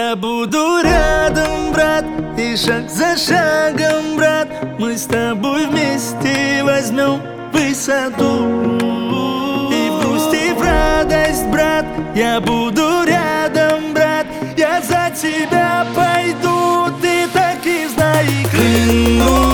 Я буду рядом, брат, и шаг за шагом, брат, мы с тобой вместе возьмем высоту. И в грусти, и в радость, брат, я буду рядом, брат, я за тебя пойду, ты так и знай, клянусь.